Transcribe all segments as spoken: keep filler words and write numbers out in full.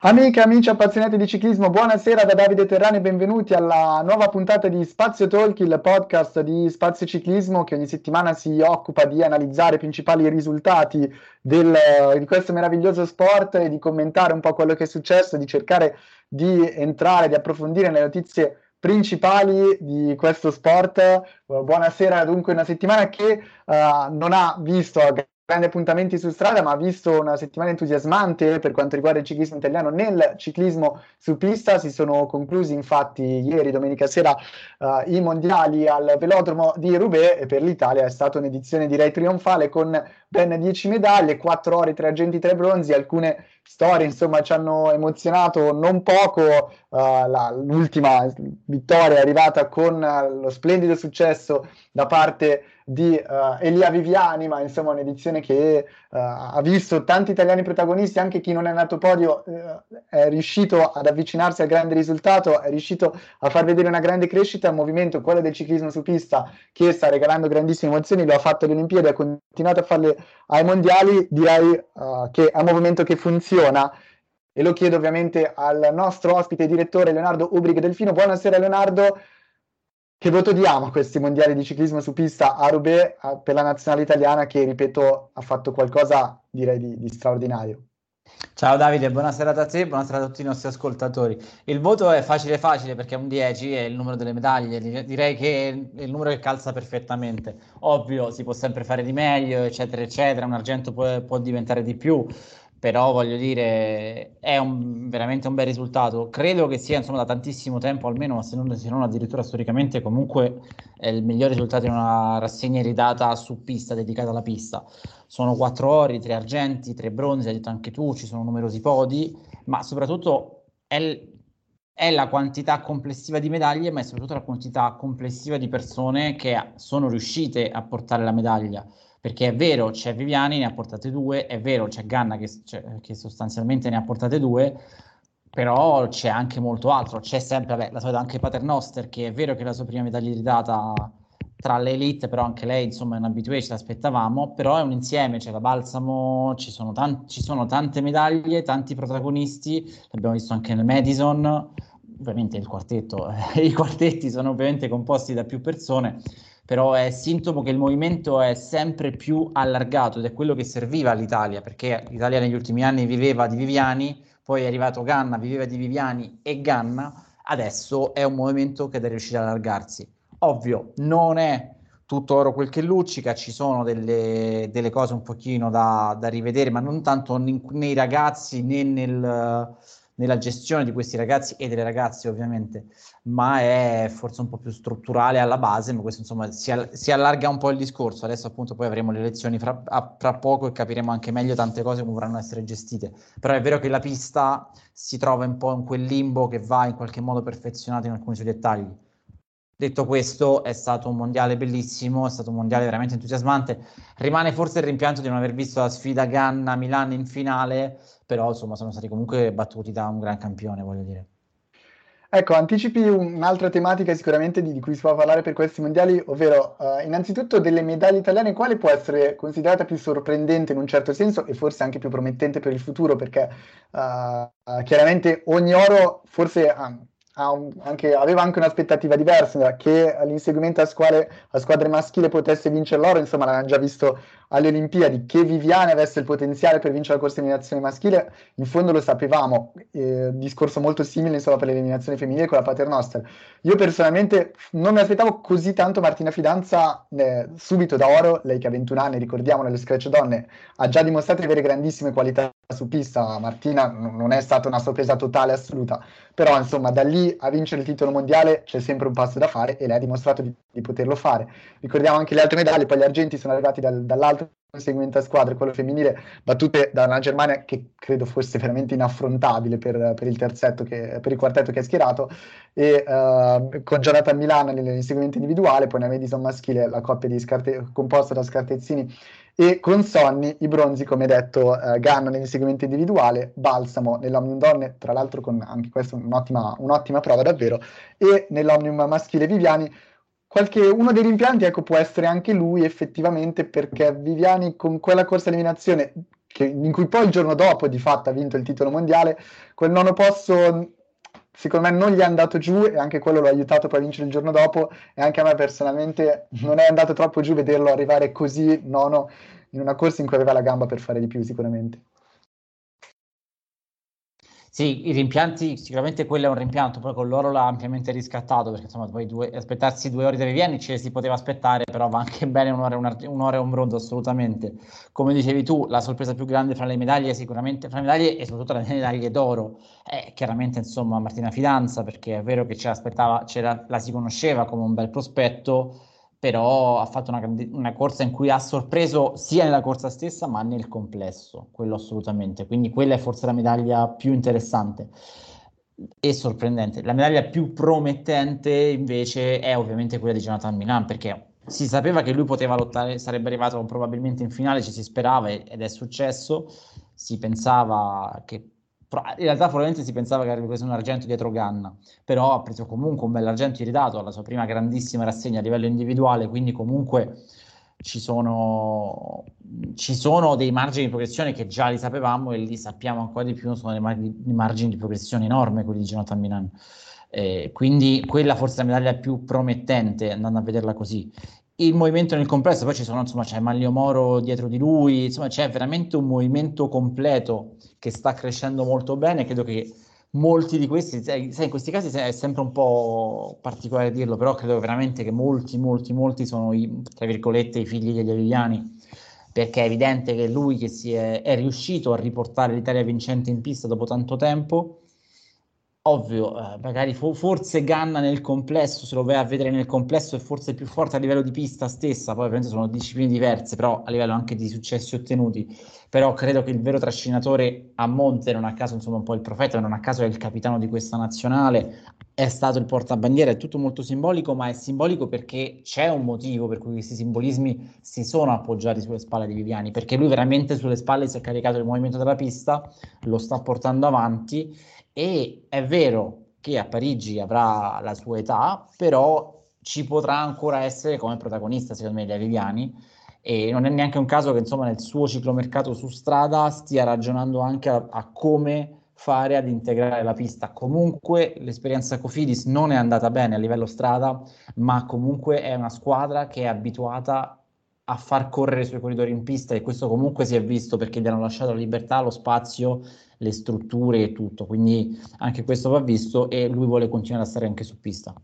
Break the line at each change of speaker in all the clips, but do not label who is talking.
Amiche, amici appassionati di ciclismo, buonasera da Davide Terrani e benvenuti alla nuova puntata di Spazio Talk, il podcast di Spazio Ciclismo che ogni settimana si occupa di analizzare i principali risultati del- di questo meraviglioso sport e di commentare un po' quello che è successo, di cercare di entrare, di approfondire le notizie principali di questo sport. Eh, Buonasera, dunque una settimana che eh, non ha visto grandi appuntamenti su strada, ma ha visto una settimana entusiasmante per quanto riguarda il ciclismo italiano. Nel ciclismo su pista si sono conclusi infatti ieri, domenica sera, eh, i mondiali al velodromo di Roubaix e per l'Italia è stata un'edizione direi trionfale con ben dieci medaglie, quattro ori, tre argenti, tre bronzi. Alcune storie insomma ci hanno emozionato non poco. Eh, la- l'ultima vittoria è arrivata con eh, lo splendido successo da parte di uh, Elia Viviani, ma insomma un'edizione che uh, ha visto tanti italiani protagonisti, anche chi non è andato podio uh, è riuscito ad avvicinarsi al grande risultato, è riuscito a far vedere una grande crescita, un movimento, quello del ciclismo su pista, che sta regalando grandissime emozioni, lo ha fatto alle Olimpiadi, ha continuato a farle ai mondiali. Direi uh, che è un movimento che funziona. E lo chiedo ovviamente al nostro ospite e direttore Leonardo Ubrig Delfino. Buonasera Leonardo, che voto diamo a questi mondiali di ciclismo su pista a Roubaix a- per la nazionale italiana che, ripeto, ha fatto qualcosa, direi, di, di straordinario?
Ciao Davide, buonasera a te, buonasera a tutti i nostri ascoltatori. Il voto è facile facile perché è un dieci, è il numero delle medaglie, Dire- direi che è il numero che calza perfettamente. Ovvio, si può sempre fare di meglio, eccetera, eccetera, un argento può, può diventare di più, però voglio dire, è un- veramente un bel risultato. Credo che sia, insomma, da tantissimo tempo, almeno, se non, se non addirittura storicamente, comunque è il miglior risultato in una rassegna iridata su pista, dedicata alla pista. Sono quattro ori, tre argenti, tre bronzi, hai detto anche tu, ci sono numerosi podi, ma soprattutto è, l- è la quantità complessiva di medaglie, ma è soprattutto la quantità complessiva di persone che sono riuscite a portare la medaglia. Perché è vero, c'è Viviani, ne ha portate due, è vero, c'è Ganna che, cioè, che sostanzialmente ne ha portate due, però c'è anche molto altro. C'è sempre, vabbè, la solita anche Paternoster, che è vero che è la sua prima medaglia ridata tra le elite, però anche lei, insomma, è un abitué, ce l'aspettavamo, però è un insieme, c'è la Balsamo, ci sono, tan- ci sono tante medaglie, tanti protagonisti, l'abbiamo visto anche nel Madison, ovviamente il quartetto, eh, i quartetti sono ovviamente composti da più persone, però è sintomo che il movimento è sempre più allargato ed è quello che serviva all'Italia, perché l'Italia negli ultimi anni viveva di Viviani, poi è arrivato Ganna, viveva di Viviani e Ganna, adesso è un movimento che deve riuscire ad allargarsi. Ovvio, non è tutto oro quel che luccica, ci sono delle, delle cose un pochino da, da rivedere, ma non tanto nei, nei ragazzi né nel, nella gestione di questi ragazzi e delle ragazze ovviamente, ma è forse un po' più strutturale alla base, ma questo insomma si, al- si allarga un po' il discorso. Adesso appunto poi avremo le elezioni fra, a- fra poco e capiremo anche meglio tante cose come vorranno essere gestite. Però è vero che la pista si trova un po' in quel limbo che va in qualche modo perfezionato in alcuni suoi dettagli. Detto questo, è stato un mondiale bellissimo, è stato un mondiale veramente entusiasmante. Rimane forse il rimpianto di non aver visto la sfida Ganna-Milan in finale, però insomma sono stati comunque battuti da un gran campione, voglio dire.
Ecco, anticipi un'altra tematica sicuramente di, di cui si può parlare per questi mondiali, ovvero eh, innanzitutto delle medaglie italiane, quale può essere considerata più sorprendente in un certo senso e forse anche più promettente per il futuro, perché eh, eh, chiaramente ogni oro forse ha, ha un- anche- aveva anche un'aspettativa diversa, che l'inseguimento a squadre, a squadre maschile potesse vincere l'oro, insomma l'abbiamo già visto alle Olimpiadi, che Viviane avesse il potenziale per vincere la corsa di eliminazione maschile in fondo lo sapevamo. Eh, discorso molto simile insomma per l'eliminazione femminile con la Paternoster. Io personalmente non mi aspettavo così tanto Martina Fidanza eh, subito da oro, lei che ha ventuno anni, ricordiamo, nelle Scratch Donne, ha già dimostrato di avere grandissime qualità su pista. Martina n- non è stata una sorpresa totale assoluta, però insomma da lì a vincere il titolo mondiale c'è sempre un passo da fare e lei ha dimostrato di, di poterlo fare. Ricordiamo anche le altre medaglie, poi gli argenti sono arrivati dal- dall'altro segmento a squadre, quello femminile, battute da una Germania che credo fosse veramente inaffrontabile per, per il terzetto che, per il quartetto che è schierato, e uh, con Jonathan Milan nell'inseguimento individuale, poi nel Madison maschile la coppia di scarte- composta da Scartezzini e con Sonny i bronzi, come detto, uh, Ganna nell'inseguimento individuale, Balsamo nell'Omnium Donne, tra l'altro con anche questa un'ottima, un'ottima prova davvero, e nell'Omnium maschile Viviani. Qualche, uno dei rimpianti, ecco, può essere anche lui effettivamente, perché Viviani con quella corsa eliminazione che, in cui poi il giorno dopo di fatto ha vinto il titolo mondiale, quel nono posto secondo me non gli è andato giù e anche quello l'ha aiutato poi a vincere il giorno dopo, e anche a me personalmente non è andato troppo giù vederlo arrivare così nono in una corsa in cui aveva la gamba per fare di più sicuramente.
Sì, i rimpianti, sicuramente quello è un rimpianto, poi con loro l'ha ampiamente riscattato, perché insomma poi due, aspettarsi due ore da Viviani ce si poteva aspettare, però va anche bene un'ora, un un'ora e un bronzo, assolutamente. Come dicevi tu, la sorpresa più grande fra le medaglie, sicuramente fra le medaglie e soprattutto le medaglie d'oro, è chiaramente insomma Martina Fidanza, perché è vero che ce l'aspettava, ce la, la si conosceva come un bel prospetto, però ha fatto una, una corsa in cui ha sorpreso sia nella corsa stessa ma nel complesso, quello assolutamente, quindi quella è forse la medaglia più interessante e sorprendente. La medaglia più promettente invece è ovviamente quella di Jonathan Milan, perché si sapeva che lui poteva lottare, sarebbe arrivato probabilmente in finale, ci si sperava ed è successo, si pensava che in realtà probabilmente si pensava che avrebbe preso un argento dietro Ganna, però ha preso comunque un bell'argento iridato alla sua prima grandissima rassegna a livello individuale, quindi comunque ci sono, ci sono dei margini di progressione che già li sapevamo e li sappiamo ancora di più, sono dei, mar- dei margini di progressione enormi quelli di Jonathan Milan. Eh, quindi quella forse è la medaglia più promettente, andando a vederla così. Il movimento nel complesso, poi ci sono, insomma, c'è Manlio Moro dietro di lui, insomma, c'è veramente un movimento completo che sta crescendo molto bene. Credo che molti di questi, sai, in questi casi è sempre un po' particolare dirlo, però credo veramente che molti, molti, molti sono i, tra virgolette, i figli degli Avigliani, perché è evidente che lui che si è, è riuscito a riportare l'Italia vincente in pista dopo tanto tempo. Ovvio, eh, magari fo- forse Ganna nel complesso, se lo vai a vedere nel complesso, è forse più forte a livello di pista stessa, poi ovviamente sono discipline diverse, però a livello anche di successi ottenuti. Però credo che il vero trascinatore a monte, non a caso insomma un po' il profeta, non a caso è il capitano di questa nazionale, è stato il portabandiera, è tutto molto simbolico, ma è simbolico perché c'è un motivo per cui questi simbolismi si sono appoggiati sulle spalle di Viviani, perché lui veramente sulle spalle si è caricato il movimento della pista, lo sta portando avanti e è vero che a Parigi avrà la sua età, però ci potrà ancora essere come protagonista, secondo me, di Viviani, e non è neanche un caso che insomma nel suo ciclomercato su strada stia ragionando anche a, a come fare ad integrare la pista. Comunque l'esperienza Cofidis non è andata bene a livello strada, ma comunque è una squadra che è abituata a far correre i suoi corridori in pista, e questo comunque si è visto perché gli hanno lasciato la libertà, lo spazio, le strutture e tutto, quindi anche questo va visto e lui vuole continuare a stare anche su pista.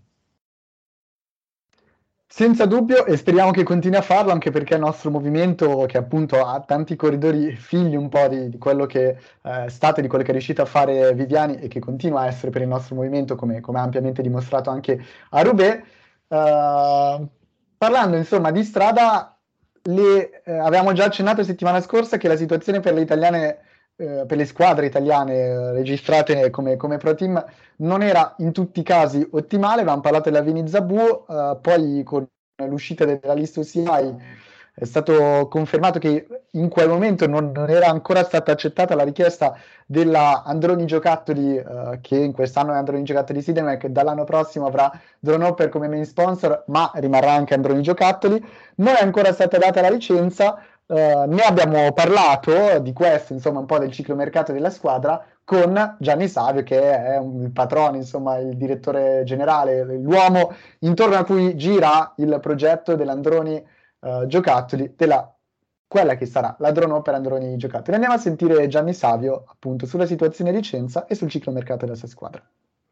Senza dubbio, e speriamo che continui a farlo, anche perché il nostro movimento, che appunto ha tanti corridori figli un po' di, di quello che eh, è stato e di quello che è riuscito a fare Viviani e che continua a essere per il nostro movimento, come, come ha ampiamente dimostrato anche a Roubaix. Uh, parlando insomma di strada, le, eh, avevamo già accennato settimana scorsa che la situazione per le italiane, eh, per le squadre italiane eh, registrate come, come pro team non era in tutti i casi ottimale. Avevamo parlato della Vini Zabù, eh, poi con l'uscita della lista O C I è stato confermato che in quel momento non, non era ancora stata accettata la richiesta della Androni Giocattoli, eh, che in quest'anno è Androni Giocattoli Sidemen, che dall'anno prossimo avrà Drone Hopper come main sponsor, ma rimarrà anche Androni Giocattoli. Non è ancora stata data la licenza. Uh, ne abbiamo parlato di questo, insomma, un po' del ciclomercato della squadra con Gianni Savio, che è un, il patrono, insomma, il direttore generale, l'uomo intorno a cui gira il progetto dell'Androni uh, Giocattoli, della quella che sarà la Drone Hopper Androni Giocattoli. Andiamo a sentire Gianni Savio, appunto, sulla situazione licenza e sul ciclomercato della sua squadra.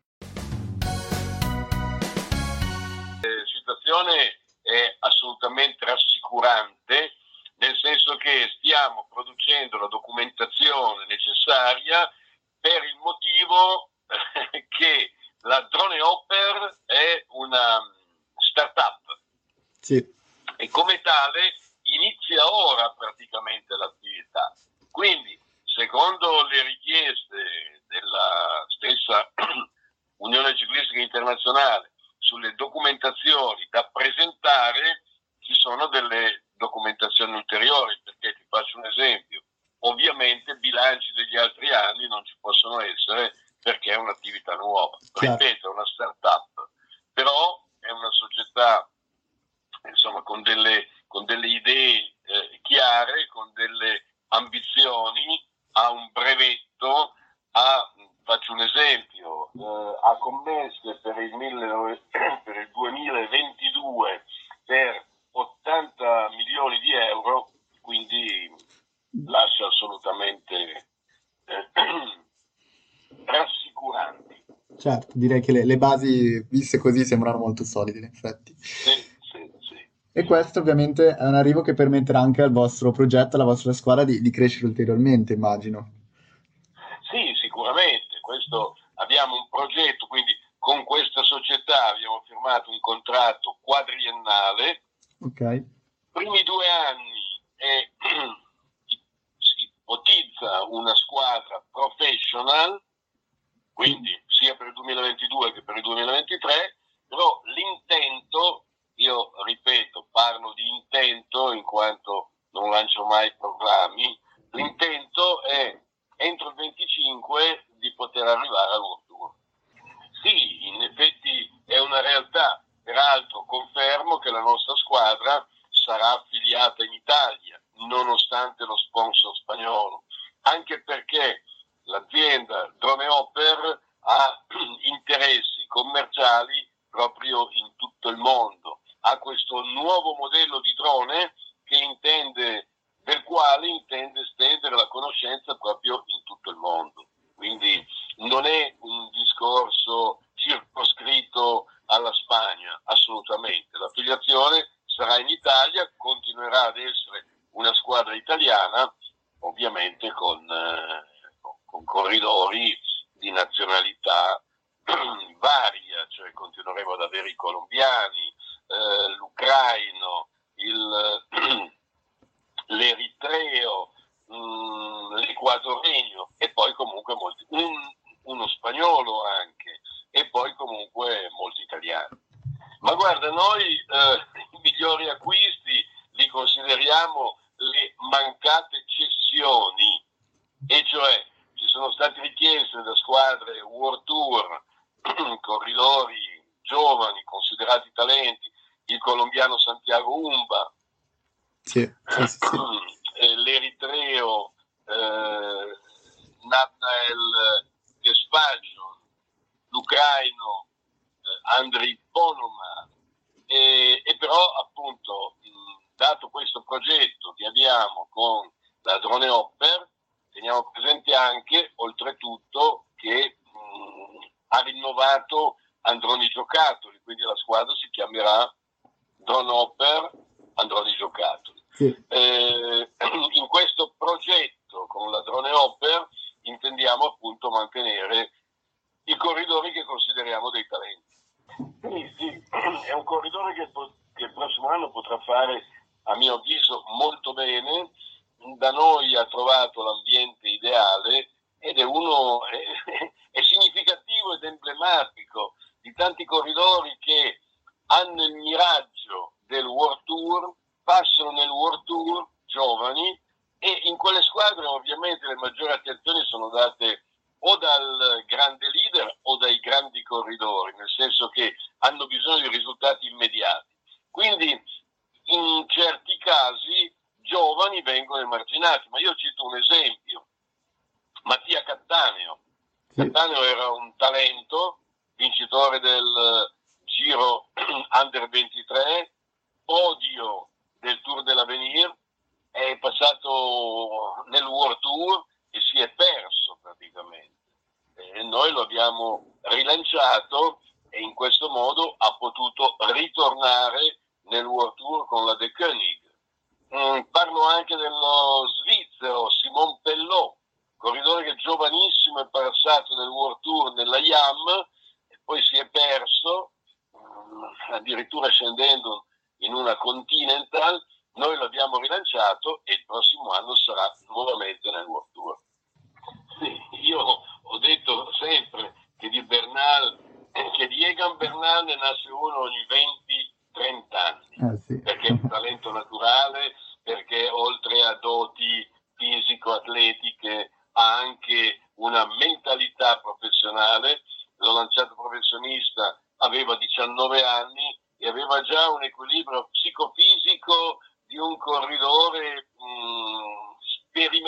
La situazione è assolutamente rassicurante, nel senso che stiamo producendo la documentazione necessaria per il motivo che la Drone Hopper è una startup.
Sì.
E come tale inizia ora praticamente l'attività. Quindi, secondo le richieste della stessa Unione Ciclistica Internazionale sulle documentazioni da presentare, ci sono delle documentazioni ulteriori, perché ti faccio un esempio: ovviamente bilanci degli altri anni non ci possono essere perché è un'attività nuova.
Chiaro.
Ripeto, è una startup, però è una società, insomma, con delle, con delle idee eh, chiare, con delle ambizioni, ha un brevetto, ha, faccio un esempio, eh, ha commesse per il, mille, per il duemilaventidue per ottanta milioni di euro, quindi lascia assolutamente eh, rassicuranti.
Certo, direi che le, le basi viste così sembrano molto solide, in effetti.
Sì, sì, sì.
E questo ovviamente è un arrivo che permetterà anche al vostro progetto, alla vostra squadra di, di crescere ulteriormente, immagino.
Sì, sicuramente. Questo, abbiamo un progetto, quindi con questa società abbiamo firmato un contratto quadriennale.
Ok.
I primi due anni eh, si ipotizza una squadra professional, quindi sia per il duemilaventidue che per il duemilaventitré, però l'intento, io ripeto, parlo di intento in quanto non lancio mai proclami, l'intento è entro il venticinque di poter arrivare al World Tour. Sì, in effetti è una realtà, peraltro confermo che la nostra squadra sarà affiliata in Italia, nonostante lo sponsor spagnolo, anche perché l'azienda Drone Hopper ha interessi commerciali proprio in tutto il mondo, ha questo nuovo modello di drone che intende, del quale intende estendere la conoscenza proprio in tutto il mondo. Quindi non è un discorso circoscritto alla Spagna, assolutamente. L'affiliazione sarà in Italia, continuerà ad essere una squadra italiana, ovviamente con, eh, con corridori di nazionalità varia, cioè continueremo ad avere i colombiani, eh, l'ucraino, il, l'eritreo, mh, l'equadoregno e poi comunque molti, un, uno spagnolo anche, e poi comunque molti italiani. Ma guarda, noi eh, i migliori acquisti li consideriamo le mancate cessioni, e cioè ci sono state richieste da squadre World Tour, corridori giovani, considerati talenti, il colombiano Santiago Umba,
sì, sì, sì, sì.
l'eritreo eh, Nathanael Gespagion, l'ucraino eh, Andriy Ponomarev, e, e però appunto mh, dato questo progetto che abbiamo con la Drone Hopper, teniamo presente anche oltretutto che mh, ha rinnovato Androni Giocattoli, quindi la squadra si chiamerà Drone Hopper Androni Giocattoli.
Sì.
Eh, in questo progetto con la Drone Hopper intendiamo appunto mantenere i corridori che consideriamo dei talenti. Sì, sì, è un corridore che, che il prossimo anno potrà fare, a mio avviso, molto bene. Da noi ha trovato l'ambiente ideale ed è uno è, è significativo ed emblematico di tanti corridori che hanno il miraggio del World Tour, passano nel World Tour giovani, e in quelle squadre ovviamente le maggiori attenzioni sono date o dal grande leader o dai grandi corridori, nel senso che hanno bisogno di risultati immediati. Quindi in certi casi giovani vengono emarginati, ma io cito un esempio: Mattia Cattaneo.
Sì.
Cattaneo era un talento, vincitore del Giro Under ventitré, podio del Tour de l'Avenir, è passato nel World Tour e si è perso praticamente. E noi lo abbiamo rilanciato e in questo modo ha potuto ritornare nel World Tour con la De Koenig. Mm, parlo anche dello svizzero Simon Pellot, corridore che giovanissimo è passato nel World Tour nella I A M e poi si è perso, mm, addirittura scendendo in una Continental. Noi l'abbiamo rilanciato e il prossimo anno sarà nuovamente nel World Tour. Sì, io ho detto sempre che di Bernal, che di Egan Bernal ne nasce uno ogni venti trenta anni,
Ah, sì.
perché è un talento naturale, perché oltre a doti fisico-atletiche ha anche una mentalità professionale. L'ho lanciato professionista, aveva diciannove anni e aveva già un equilibrio psicofisico di un corridore mh,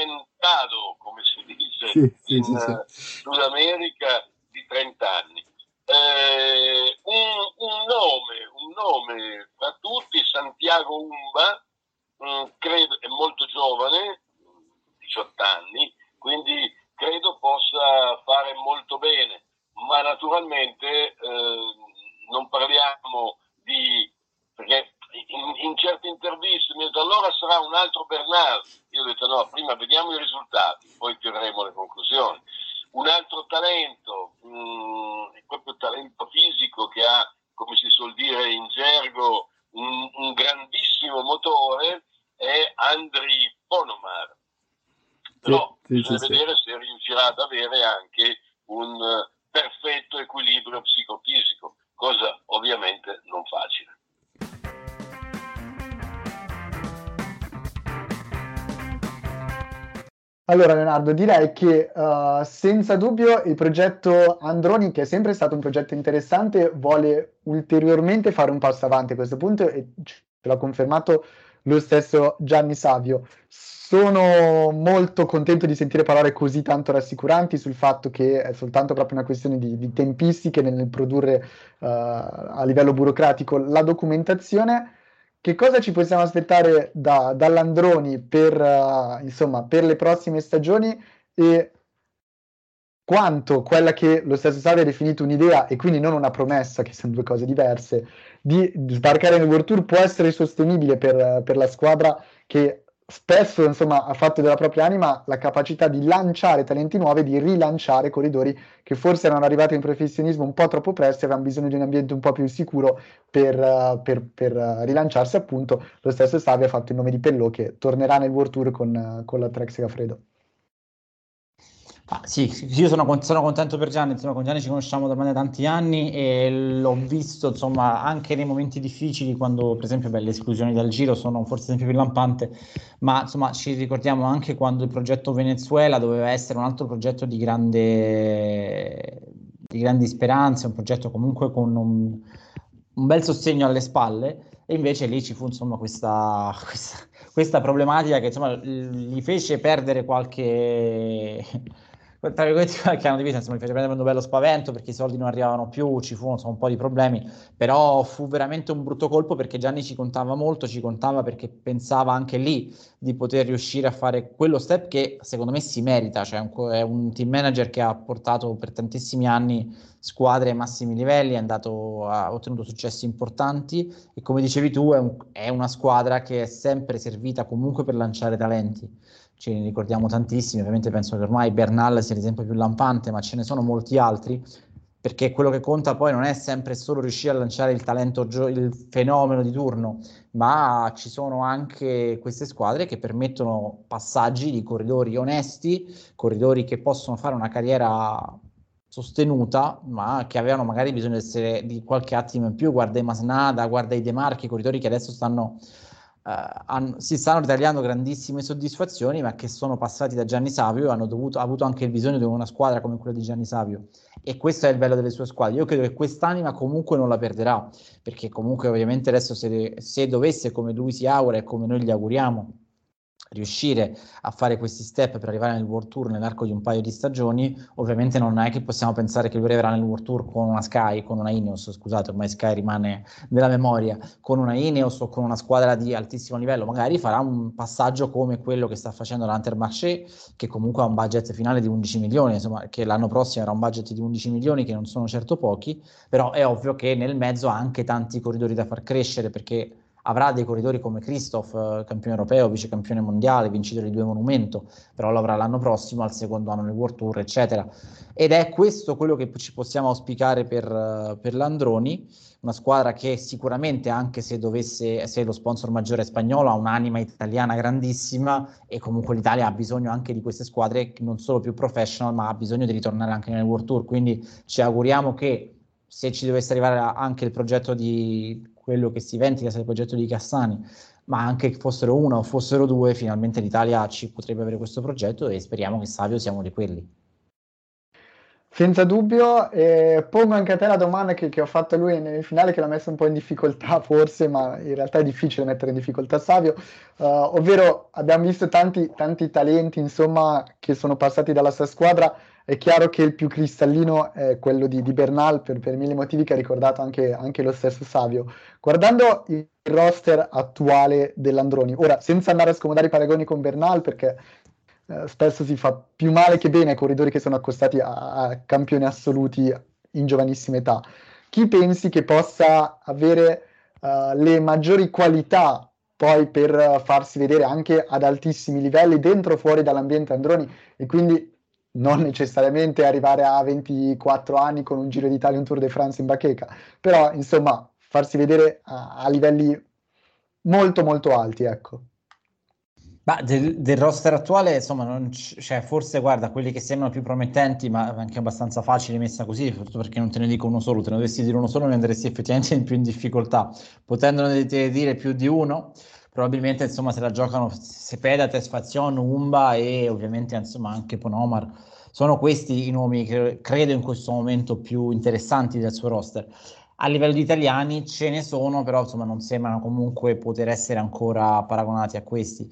sì, sì,
in
sì, sì.
uh, Sud America di trenta anni. Eh, un, un nome, un nome tra tutti, Santiago Umba, mh, credo è molto giovane, diciotto anni, quindi credo possa fare molto bene, ma naturalmente eh, non parliamo di, perché in, in certe interviste mi hanno detto allora sarà un altro Bernal, io ho detto no, prima vediamo i risultati, poi tireremo le conclusioni. Un altro talento, mh, è proprio talento fisico che ha, come si suol dire in gergo, un, un grandissimo motore, è Andriy Ponomar. Però
sì,
bisogna
sì,
vedere
sì.
se riuscirà ad avere anche un perfetto equilibrio psicofisico, cosa ovviamente non facile.
Allora Leonardo, direi che uh, senza dubbio il progetto Androni, che è sempre stato un progetto interessante, vuole ulteriormente fare un passo avanti a questo punto e ce l'ha confermato lo stesso Gianni Savio. Sono molto contento di sentire parole così tanto rassicuranti sul fatto che è soltanto proprio una questione di, di tempistiche nel produrre uh, a livello burocratico la documentazione. Che cosa ci possiamo aspettare da, dall'Androni per, uh, insomma, per le prossime stagioni e quanto quella che lo stesso Savio ha definito un'idea e quindi non una promessa, che sono due cose diverse, di sbarcare nel World Tour può essere sostenibile per, per la squadra che spesso insomma, ha fatto della propria anima la capacità di lanciare talenti nuovi e di rilanciare corridori che forse erano arrivati in professionismo un po' troppo presto e avevano bisogno di un ambiente un po' più sicuro per, uh, per, per uh, rilanciarsi. Appunto lo stesso Savio ha fatto il nome di Pellò che tornerà nel World Tour con, uh, con la Trek Segafredo.
Ah, sì, sì, io sono, con- sono contento per Gianni, insomma, con Gianni ci conosciamo da ormai da tanti anni e l'ho visto insomma anche nei momenti difficili quando per esempio beh, le esclusioni dal Giro sono forse l'esempio più lampante, ma insomma ci ricordiamo anche quando il progetto Venezuela doveva essere un altro progetto di grande, di grandi speranze, un progetto comunque con un, un bel sostegno alle spalle e invece lì ci fu insomma questa, questa, questa problematica che insomma gli fece perdere qualche tra virgolette qualche anno di vita, insomma, mi fece prendere un bello spavento perché i soldi non arrivavano più, ci furono insomma, un po' di problemi, però fu veramente un brutto colpo perché Gianni ci contava molto, ci contava perché pensava anche lì di poter riuscire a fare quello step che secondo me si merita, cioè un, è un team manager che ha portato per tantissimi anni squadre ai massimi livelli, è andato, ha ottenuto successi importanti e come dicevi tu è, un, è una squadra che è sempre servita comunque per lanciare talenti. Ce ne ricordiamo tantissimi, ovviamente penso che ormai Bernal sia l'esempio più lampante, ma ce ne sono molti altri, perché quello che conta poi non è sempre solo riuscire a lanciare il talento, il fenomeno di turno, ma ci sono anche queste squadre che permettono passaggi di corridori onesti, corridori che possono fare una carriera sostenuta, ma che avevano magari bisogno di, essere, di qualche attimo in più. Guarda i Masnada, guarda i De Marchi, corridori che adesso stanno Uh, hanno, si stanno ritagliando grandissime soddisfazioni, ma che sono passati da Gianni Savio e hanno dovuto, ha avuto anche il bisogno di una squadra come quella di Gianni Savio. E questo è il bello delle sue squadre. Io credo che quest'anima comunque non la perderà, perché comunque ovviamente adesso se, se dovesse, come lui si augura e come noi gli auguriamo, riuscire a fare questi step per arrivare nel World Tour nell'arco di un paio di stagioni, ovviamente non è che possiamo pensare che lui arriverà nel World Tour con una Sky, con una Ineos, scusate, ormai Sky rimane nella memoria, con una Ineos o con una squadra di altissimo livello, magari farà un passaggio come quello che sta facendo l'Intermarché, che comunque ha un budget finale di undici milioni, insomma, che l'anno prossimo era un budget di undici milioni, che non sono certo pochi, però è ovvio che nel mezzo ha anche tanti corridori da far crescere, perché avrà dei corridori come Christoph, eh, campione europeo, vice campione mondiale, vincitore di due monumento, però lo avrà l'anno prossimo, al secondo anno nel World Tour, eccetera. Ed è questo quello che ci possiamo auspicare per, uh, per l'Androni, una squadra che sicuramente, anche se dovesse, se lo sponsor maggiore è spagnolo, ha un'anima italiana grandissima e comunque l'Italia ha bisogno anche di queste squadre, non solo più professional, ma ha bisogno di ritornare anche nel World Tour, quindi ci auguriamo che se ci dovesse arrivare anche il progetto di quello che si ventila, se il progetto di Cassani, ma anche che fossero una o fossero due, finalmente l'Italia ci potrebbe avere questo progetto e speriamo che Savio sia uno di quelli.
Senza dubbio, eh, pongo anche a te la domanda che, che ho fatto a lui nel finale, che l'ha messo un po' in difficoltà forse, ma in realtà è difficile mettere in difficoltà Savio, uh, ovvero abbiamo visto tanti, tanti talenti, insomma, che sono passati dalla sua squadra. È chiaro che il più cristallino è quello di, di Bernal, per, per mille motivi che ha ricordato anche, anche lo stesso Savio. Guardando il roster attuale dell'Androni, ora senza andare a scomodare i paragoni con Bernal, perché eh, spesso si fa più male che bene ai corridori che sono accostati a, a campioni assoluti in giovanissima età. Chi pensi che possa avere uh, le maggiori qualità poi per uh, farsi vedere anche ad altissimi livelli dentro o fuori dall'ambiente Androni, e quindi non necessariamente arrivare a ventiquattro anni con un Giro d'Italia, un Tour de France in bacheca, però insomma farsi vedere a, a livelli molto molto alti, ecco.
Ma del, del roster attuale, insomma, non c- cioè, forse guarda, quelli che sembrano più promettenti, ma anche abbastanza facili messa così, soprattutto perché non te ne dico uno solo, te ne dovessi dire uno solo, ne andresti effettivamente in più in difficoltà. Potendone te dire più di uno, probabilmente insomma se la giocano Cepeda, Fazion, Umba e ovviamente insomma anche Ponomar. Sono questi i nomi che credo in questo momento più interessanti del suo roster. A livello di italiani ce ne sono, però insomma non sembrano comunque poter essere ancora paragonati a questi.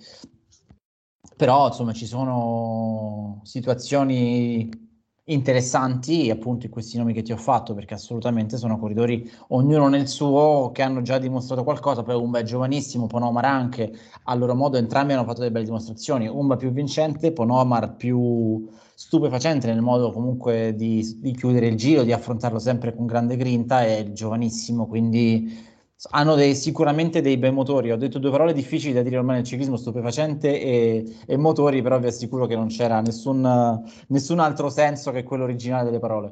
Però insomma ci sono situazioni interessanti appunto in questi nomi che ti ho fatto, perché assolutamente sono corridori ognuno nel suo, che hanno già dimostrato qualcosa. Poi Umba è giovanissimo, Ponomar anche, a loro modo entrambi hanno fatto delle belle dimostrazioni, Umba più vincente, Ponomar più stupefacente nel modo comunque di, di chiudere il giro, di affrontarlo sempre con grande grinta, è giovanissimo, quindi hanno dei, sicuramente dei bei motori. Ho detto due parole difficili da dire ormai nel ciclismo: stupefacente e, e motori, però vi assicuro che non c'era nessun, nessun altro senso che quello originale delle parole.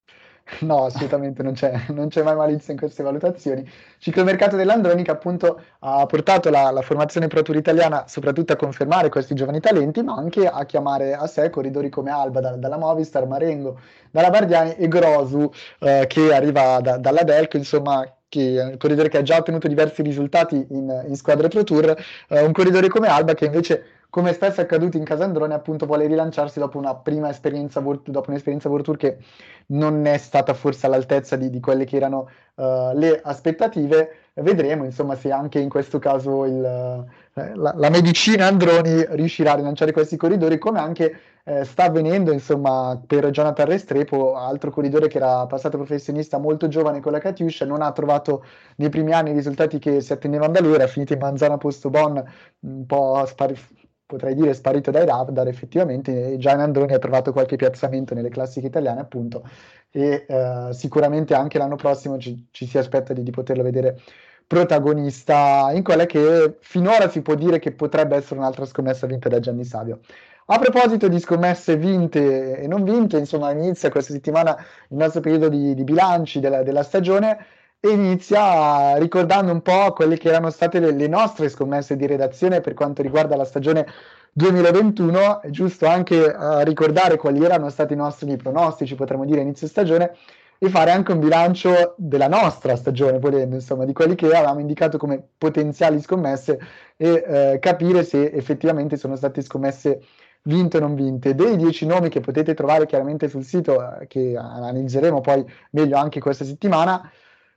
No, assolutamente non c'è, non c'è mai malizia in queste valutazioni. Ciclomercato dell'Androni che appunto ha portato la, la formazione Pro Tour italiana soprattutto a confermare questi giovani talenti, ma anche a chiamare a sé corridori come Alba da, dalla Movistar, Marengo dalla Bardiani e Grosu eh, che arriva da, dalla Delco, insomma, che è un corridore che ha già ottenuto diversi risultati in, in squadre Pro Tour, eh, un corridore come Alba che invece, come spesso è accaduto in Casandrone, appunto vuole rilanciarsi dopo una prima esperienza, dopo un'esperienza World Tour che non è stata forse all'altezza di, di quelle che erano uh, le aspettative. Vedremo insomma se anche in questo caso il, eh, la, la medicina Androni riuscirà a rilanciare questi corridori, come anche eh, sta avvenendo insomma per Jonathan Restrepo, altro corridore che era passato professionista molto giovane con la Catiuscia, non ha trovato nei primi anni i risultati che si attendevano da lui, era finito in Manzana Posto Bon, un po' spari- potrei dire sparito dai radar effettivamente, e Gian Androni ha trovato qualche piazzamento nelle classiche italiane appunto, e eh, sicuramente anche l'anno prossimo ci, ci si aspetta di, di poterlo vedere protagonista in quella che finora si può dire che potrebbe essere un'altra scommessa vinta da Gianni Savio. A proposito di scommesse vinte e non vinte, insomma, inizia questa settimana il nostro periodo di, di bilanci della, della stagione, e inizia ricordando un po' quelle che erano state le, le nostre scommesse di redazione per quanto riguarda la stagione duemilaventuno. È giusto anche uh, ricordare quali erano stati i nostri pronostici, potremmo dire, inizio stagione, e fare anche un bilancio della nostra stagione, volendo, insomma, di quelli che avevamo indicato come potenziali scommesse, e eh, capire se effettivamente sono state scommesse vinte o non vinte. Dei dieci nomi che potete trovare chiaramente sul sito, eh, che analizzeremo poi meglio anche questa settimana,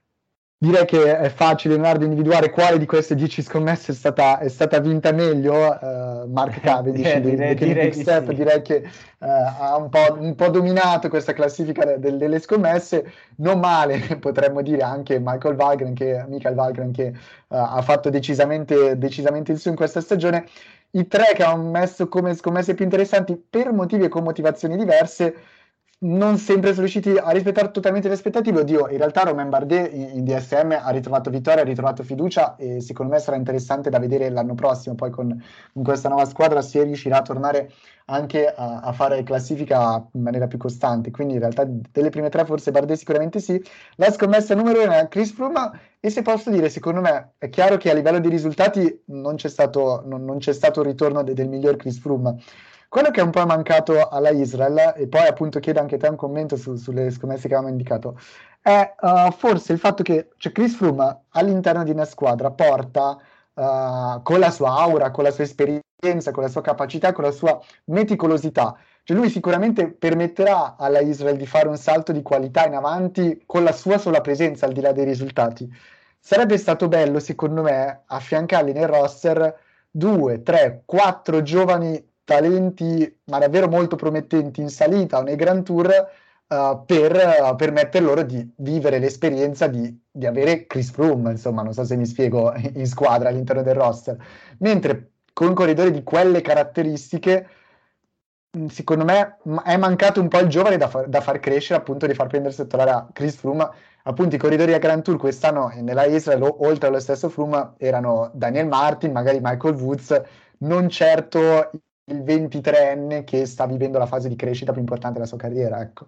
direi che è facile, Leonardo, individuare quale di queste dieci scommesse è stata, è stata vinta meglio. Uh, Mark Cavendish
Eh,
di,
direi,
di
direi
Quick
di
Step,
sì.
direi che uh, ha un po', un po' dominato questa classifica de, delle scommesse. Non male, potremmo dire anche Michael Valgren, che, Michael Valgren, che uh, ha fatto decisamente, decisamente il suo in questa stagione. I tre che hanno messo come scommesse più interessanti per motivi e con motivazioni diverse non sempre sono riusciti a rispettare totalmente le aspettative. Oddio, in realtà Romain Bardet in, in D S M ha ritrovato vittoria, ha ritrovato fiducia, e secondo me sarà interessante da vedere l'anno prossimo, poi con, con questa nuova squadra, se riuscirà a tornare anche a, a fare classifica in maniera più costante. Quindi in realtà delle prime tre forse Bardet sicuramente sì. La scommessa numero uno è Chris Froome, e se posso dire, secondo me è chiaro che a livello di risultati non c'è stato, non, non c'è stato il ritorno de, del miglior Chris Froome. Quello che è un po' mancato alla Israel, e poi appunto chiedo anche te un commento su- sulle scommesse che avevamo indicato, è uh, forse il fatto che, cioè, Chris Froome all'interno di una squadra porta uh, con la sua aura, con la sua esperienza, con la sua capacità, con la sua meticolosità. Cioè lui sicuramente permetterà alla Israel di fare un salto di qualità in avanti con la sua sola presenza, al di là dei risultati. Sarebbe stato bello, secondo me, affiancarli nel roster due, tre, quattro giovani talenti, ma davvero molto promettenti in salita o nei Grand Tour, uh, per uh, permettere loro di vivere l'esperienza di, di avere Chris Froome, insomma, non so se mi spiego, in squadra all'interno del roster. Mentre con corridori di quelle caratteristiche, secondo me è mancato un po' il giovane da far, da far crescere, appunto, di far prendere settorale a Chris Froome. Appunto i corridori a Grand Tour quest'anno nella Israel, oltre allo stesso Froome, erano Daniel Martin, magari Michael Woods, non certo il ventitreenne che sta vivendo la fase di crescita più importante della sua carriera, ecco.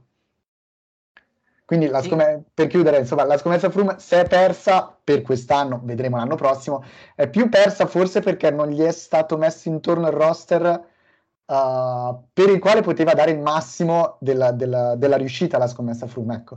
Quindi la
Sì.
scomm- per chiudere, insomma, la scommessa Froome si è persa per quest'anno, vedremo l'anno prossimo, è più persa forse perché non gli è stato messo intorno il roster Uh, per il quale poteva dare il massimo della, della, della riuscita alla scommessa Froome, ecco.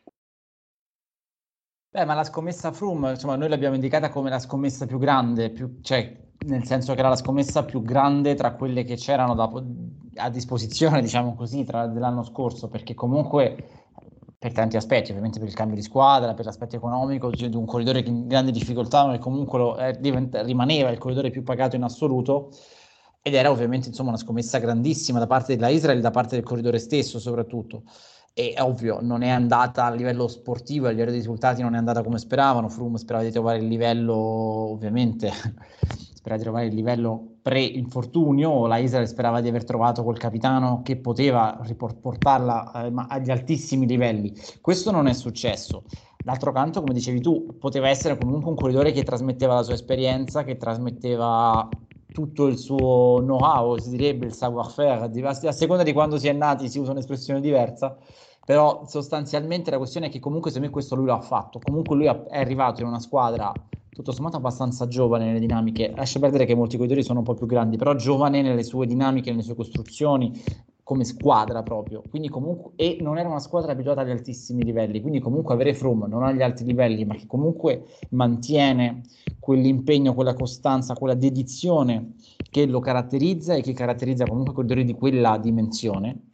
Beh, ma la scommessa Froome, insomma, noi l'abbiamo indicata come la scommessa più grande, più, cioè, nel senso che era la scommessa più grande tra quelle che c'erano da, a disposizione, diciamo così, tra dell'anno scorso, perché comunque per tanti aspetti, ovviamente per il cambio di squadra, per l'aspetto economico, cioè, di un corridore che in grande difficoltà, ma comunque lo, eh, diventa, rimaneva il corridore più pagato in assoluto. Ed era ovviamente, insomma, una scommessa grandissima da parte della Israel, da parte del corridore stesso soprattutto. E è ovvio, non è andata a livello sportivo, a livello dei risultati non è andata come speravano. Froome sperava di trovare il livello, ovviamente, sperava di trovare il livello pre-infortunio, la Israel sperava di aver trovato quel capitano che poteva riportarla eh, agli altissimi livelli. Questo non è successo. D'altro canto, come dicevi tu, poteva essere comunque un corridore che trasmetteva la sua esperienza, che trasmetteva tutto il suo know-how, si direbbe il savoir-faire, a seconda di quando si è nati si usa un'espressione diversa, però sostanzialmente la questione è che comunque secondo me questo lui l'ha fatto, comunque lui è arrivato in una squadra tutto sommato abbastanza giovane nelle dinamiche, lascia perdere che molti corridori sono un po' più grandi, però giovane nelle sue dinamiche, nelle sue costruzioni, come squadra proprio, quindi comunque, e non era una squadra abituata agli altissimi livelli, quindi comunque avere Froome non agli alti livelli, ma che comunque mantiene quell'impegno, quella costanza, quella dedizione che lo caratterizza e che caratterizza comunque corridori di quella dimensione,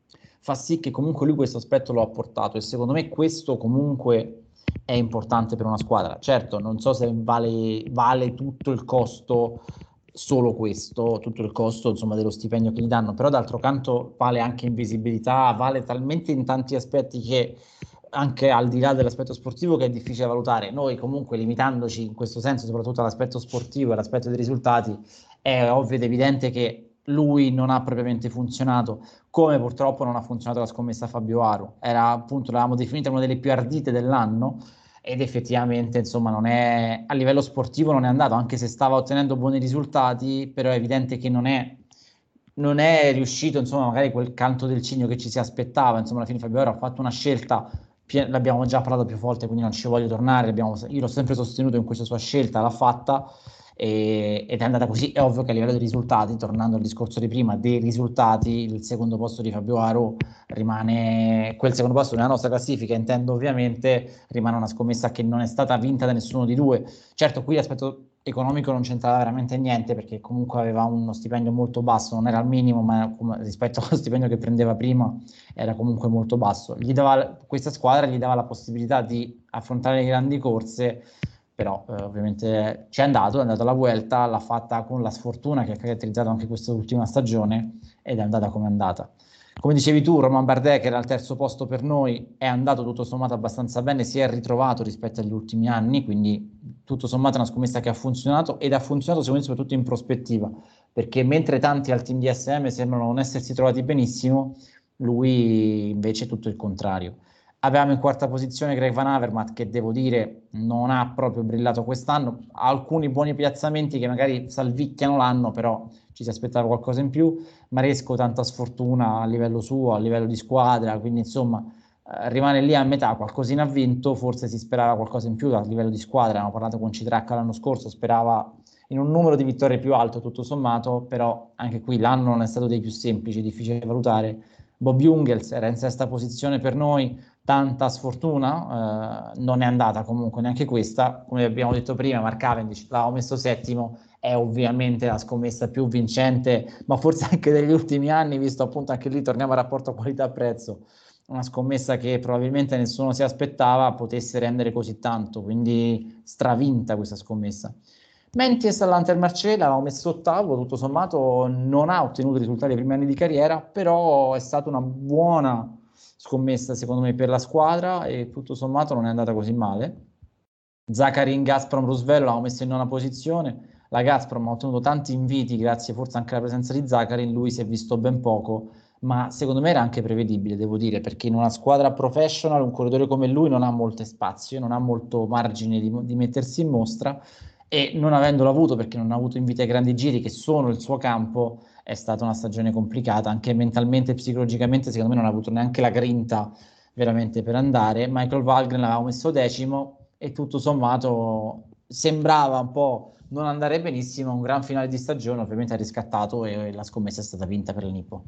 fa sì che comunque lui questo aspetto lo ha portato, e secondo me questo comunque è importante per una squadra. Certo, non so se vale, vale tutto il costo, solo questo, tutto il costo, insomma, dello stipendio che gli danno, però d'altro canto vale anche in visibilità, vale talmente in tanti aspetti che anche al di là dell'aspetto sportivo che è difficile valutare. Noi comunque, limitandoci in questo senso soprattutto all'aspetto sportivo e all'aspetto dei risultati, è ovvio ed evidente che lui non ha propriamente funzionato, come purtroppo non ha funzionato la scommessa Fabio Aru. Era appunto, l'avevamo definita una delle più ardite dell'anno, ed effettivamente, insomma, non è, a livello sportivo non è andato, anche se stava ottenendo buoni risultati, però è evidente che non è, non è riuscito, insomma, magari quel canto del cigno che ci si aspettava. Insomma, alla fine Fabio Aru ha fatto una scelta, l'abbiamo già parlato più volte, quindi non ci voglio tornare, abbiamo, io l'ho sempre sostenuto in questa sua scelta, l'ha fatta, e, ed è andata così. È ovvio che a livello dei risultati, tornando al discorso di prima, dei risultati, il secondo posto di Fabio Aru rimane, quel secondo posto nella nostra classifica, intendo ovviamente, rimane una scommessa che non è stata vinta da nessuno di due. Certo, qui l'aspetto economico non c'entrava veramente niente, perché comunque aveva uno stipendio molto basso, non era al minimo, ma rispetto allo stipendio che prendeva prima era comunque molto basso. Gli dava, questa squadra gli dava la possibilità di affrontare le grandi corse, però eh, ovviamente ci è andato, è andato alla Vuelta, l'ha fatta con la sfortuna che ha caratterizzato anche questa ultima stagione, ed è andata come è andata. Come dicevi tu, Romain Bardet, che era al terzo posto per noi, è andato tutto sommato abbastanza bene, si è ritrovato rispetto agli ultimi anni, quindi tutto sommato è una scommessa che ha funzionato, ed ha funzionato secondo me soprattutto in prospettiva, perché mentre tanti al team D S M sembrano non essersi trovati benissimo, lui invece è tutto il contrario. Avevamo in quarta posizione Greg Van Avermaet, che devo dire non ha proprio brillato quest'anno, ha alcuni buoni piazzamenti che magari salvicchiano l'anno, però ci si aspettava qualcosa in più. Maresco tanta sfortuna a livello suo, a livello di squadra, quindi insomma eh, rimane lì a metà, qualcosina ha vinto, forse si sperava qualcosa in più a livello di squadra. Abbiamo parlato con Citracca l'anno scorso, sperava in un numero di vittorie più alto tutto sommato, però anche qui l'anno non è stato dei più semplici, difficile da valutare. Bob Jungels era in sesta posizione per noi, tanta sfortuna, eh, non è andata comunque neanche questa. Come abbiamo detto prima, Mark Cavendish l'aveva messo settimo, è ovviamente la scommessa più vincente, ma forse anche degli ultimi anni, visto appunto anche lì torniamo al rapporto qualità-prezzo, una scommessa che probabilmente nessuno si aspettava potesse rendere così tanto, quindi stravinta questa scommessa. Mentis all'Intermarché l'avevamo messo ottavo, tutto sommato non ha ottenuto risultati nei primi anni di carriera, però è stata una buona scommessa secondo me per la squadra e tutto sommato non è andata così male. Zaccarin Gazprom Roosevelt l'avevamo messo in nona posizione, la Gazprom ha ottenuto tanti inviti grazie forse anche alla presenza di Zaccarin, lui si è visto ben poco, ma secondo me era anche prevedibile, devo dire, perché in una squadra professional un corridore come lui non ha molto spazio, non ha molto margine di, di mettersi in mostra, e non avendolo avuto perché non ha avuto inviti ai grandi giri che sono il suo campo, è stata una stagione complicata, anche mentalmente e psicologicamente secondo me non ha avuto neanche la grinta veramente per andare. Michael Valgren l'aveva messo decimo e tutto sommato sembrava un po' non andare benissimo, un gran finale di stagione ovviamente ha riscattato e la scommessa è stata vinta per il Nippo.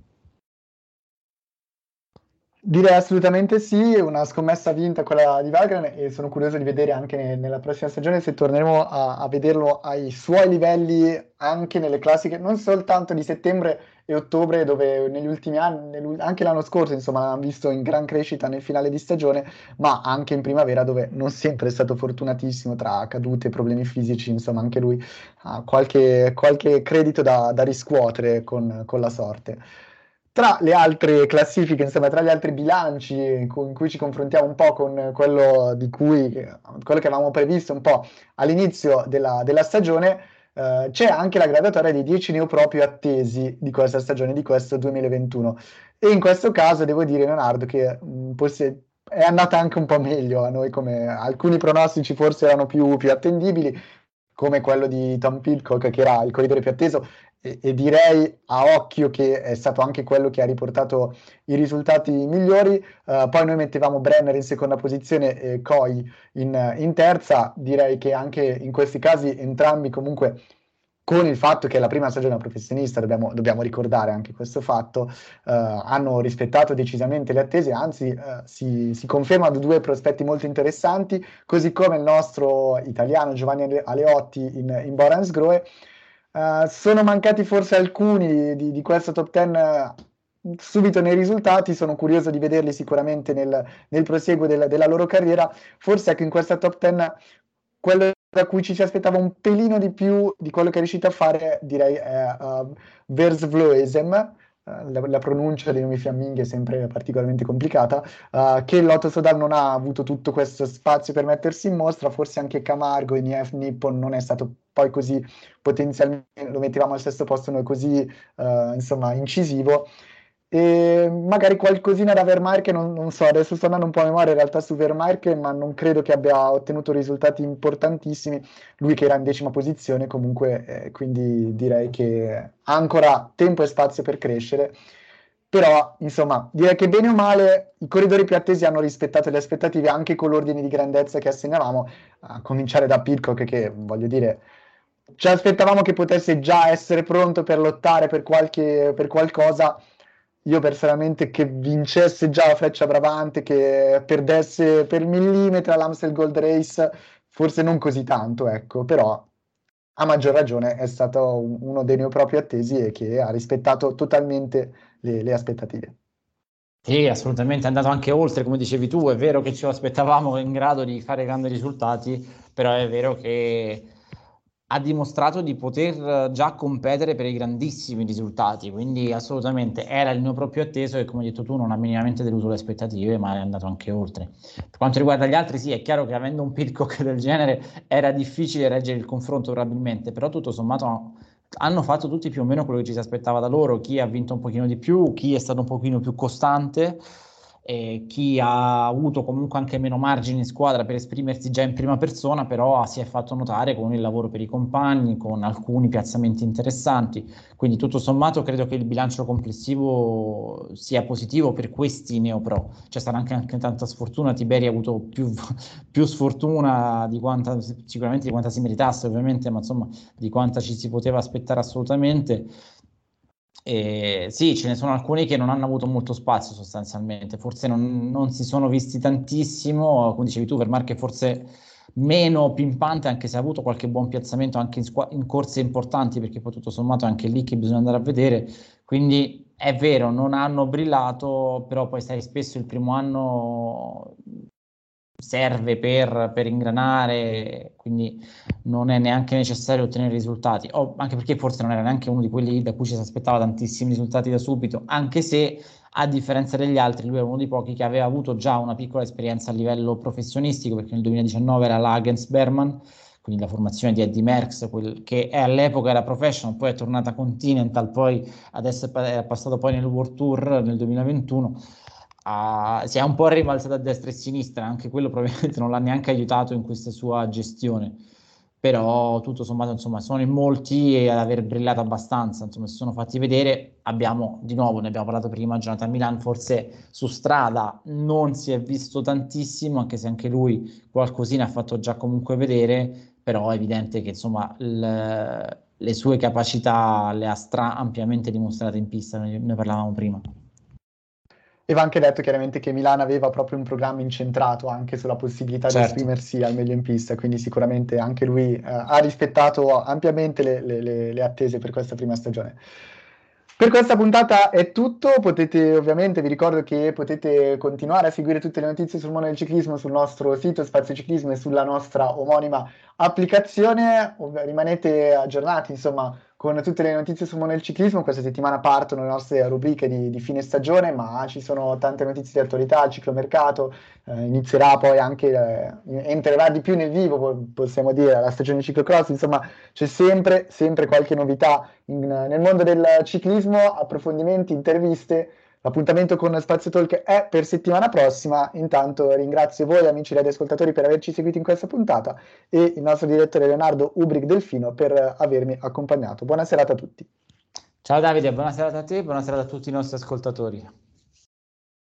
Direi assolutamente sì, una scommessa vinta quella di Valgren e sono curioso di vedere anche ne- nella prossima stagione se torneremo a, a vederlo ai suoi livelli anche nelle classiche, non soltanto di settembre e ottobre dove negli ultimi anni, nell'ul- anche l'anno scorso insomma l'hanno visto in gran crescita nel finale di stagione, ma anche in primavera dove non sempre è stato fortunatissimo tra cadute e problemi fisici, insomma anche lui ha qualche, qualche credito da, da riscuotere con con la sorte. Tra le altre classifiche, insomma, tra gli altri bilanci in cui, in cui ci confrontiamo un po' con quello di cui, quello che avevamo previsto un po' all'inizio della, della stagione, eh, c'è anche la graduatoria dei dieci neopropri attesi di questa stagione, di questo duemilaventuno. E in questo caso devo dire, Leonardo, che mh, possi- è andata anche un po' meglio a noi, come alcuni pronostici forse erano più, più attendibili, come quello di Tom Pidcock, che era il corridore più atteso, e, e direi a occhio che è stato anche quello che ha riportato i risultati migliori. Uh, poi noi mettevamo Brenner in seconda posizione e Coy in, in terza. Direi che anche in questi casi entrambi comunque, con il fatto che è la prima stagione da professionista, dobbiamo, dobbiamo ricordare anche questo fatto, uh, hanno rispettato decisamente le attese, anzi uh, si, si confermano due prospetti molto interessanti, così come il nostro italiano Giovanni Aleotti in, in Borensgrohe. Uh, sono mancati forse alcuni di, di questo top dieci uh, subito nei risultati, sono curioso di vederli sicuramente nel, nel prosieguo del, della loro carriera. Forse ecco in questa top dieci quello da cui ci si aspettava un pelino di più di quello che è riuscito a fare, direi, è uh, Versvloesem, uh, la, la pronuncia dei nomi fiamminghi è sempre particolarmente complicata, uh, che Lotto Soudal non ha avuto tutto questo spazio per mettersi in mostra, forse anche Camargo in I F Nippon non è stato poi così potenzialmente, lo mettevamo al sesto posto noi, così uh, insomma incisivo. E magari qualcosina da Vermaerke, non, non so, adesso sto andando un po' a memoria in realtà su Vermaerke, ma non credo che abbia ottenuto risultati importantissimi, lui che era in decima posizione comunque, eh, quindi direi che ha ancora tempo e spazio per crescere. Però, insomma, direi che bene o male i corridori più attesi hanno rispettato le aspettative anche con l'ordine di grandezza che assegnavamo, a cominciare da Pidcock che, voglio dire, ci aspettavamo che potesse già essere pronto per lottare per qualche, per qualcosa. Io personalmente che vincesse già la Freccia Bravante, che perdesse per millimetri l'Amstel Gold Race, forse non così tanto, ecco, però a maggior ragione è stato un- uno dei neopropri attesi e che ha rispettato totalmente le, le aspettative.
Sì, assolutamente, è andato anche oltre, come dicevi tu, è vero che ci aspettavamo in grado di fare grandi risultati, però è vero che ha dimostrato di poter già competere per i grandissimi risultati, quindi assolutamente era il mio proprio atteso e come hai detto tu non ha minimamente deluso le aspettative, ma è andato anche oltre. Per quanto riguarda gli altri, sì, è chiaro che avendo un Pidcock del genere era difficile reggere il confronto probabilmente, però tutto sommato hanno fatto tutti più o meno quello che ci si aspettava da loro, chi ha vinto un pochino di più, chi è stato un pochino più costante, e chi ha avuto comunque anche meno margini in squadra per esprimersi già in prima persona, però si è fatto notare con il lavoro per i compagni, con alcuni piazzamenti interessanti, quindi tutto sommato credo che il bilancio complessivo sia positivo per questi neopro. C'è stata anche, anche tanta sfortuna, Tiberi ha avuto più, più sfortuna di quanta, sicuramente di quanta si meritasse ovviamente, ma insomma di quanta ci si poteva aspettare assolutamente. E sì, ce ne sono alcuni che non hanno avuto molto spazio sostanzialmente, forse non, non si sono visti tantissimo, come dicevi tu, Vermark è forse meno pimpante, anche se ha avuto qualche buon piazzamento anche in, squa- in corse importanti, perché poi tutto sommato è anche lì che bisogna andare a vedere, quindi è vero, non hanno brillato, però poi sai, spesso il primo anno serve per, per ingranare, quindi non è neanche necessario ottenere risultati, o anche perché forse non era neanche uno di quelli da cui ci si aspettava tantissimi risultati da subito, anche se a differenza degli altri lui era uno dei pochi che aveva avuto già una piccola esperienza a livello professionistico, perché nel duemiladiciannove era l'Agents Berman, quindi la formazione di Eddie Merckx, quel che è all'epoca era professional, poi è tornata Continental, poi adesso è, pa- è passato poi nel World Tour nel duemilaventuno. Uh, si è un po' ribalzato a destra e a sinistra, anche quello probabilmente non l'ha neanche aiutato in questa sua gestione, però tutto sommato insomma sono in molti ad aver brillato abbastanza, insomma si sono fatti vedere, abbiamo di nuovo, ne abbiamo parlato prima, Jonathan Milan forse su strada non si è visto tantissimo, anche se anche lui qualcosina ha fatto già comunque vedere, però è evidente che insomma il, le sue capacità le ha stra ampiamente dimostrate in pista, ne, ne parlavamo prima.
E va anche detto chiaramente che Milano aveva proprio un programma incentrato anche sulla possibilità di
Certo.
esprimersi al meglio in pista, quindi sicuramente anche lui eh, ha rispettato ampiamente le, le- le- le attese per questa prima stagione. Per questa puntata è tutto, potete ovviamente, vi ricordo che potete continuare a seguire tutte le notizie sul mondo del ciclismo sul nostro sito Spazio Ciclismo e sulla nostra omonima applicazione, Ov- rimanete aggiornati insomma con tutte le notizie sul mondo del ciclismo. Questa settimana partono le nostre rubriche di, di fine stagione, ma ci sono tante notizie di attualità, il ciclomercato, eh, inizierà poi anche, eh, entrerà di più nel vivo, po- possiamo dire, la stagione ciclocross, insomma c'è sempre, sempre qualche novità in- nel mondo del ciclismo, approfondimenti, interviste. L'appuntamento con Spazio Talk è per settimana prossima. Intanto ringrazio voi amici radioascoltatori per averci seguito in questa puntata e il nostro direttore Leonardo Ubric Delfino per avermi accompagnato. Buona serata a tutti.
Ciao Davide, buona serata a te, buona serata a tutti i nostri ascoltatori.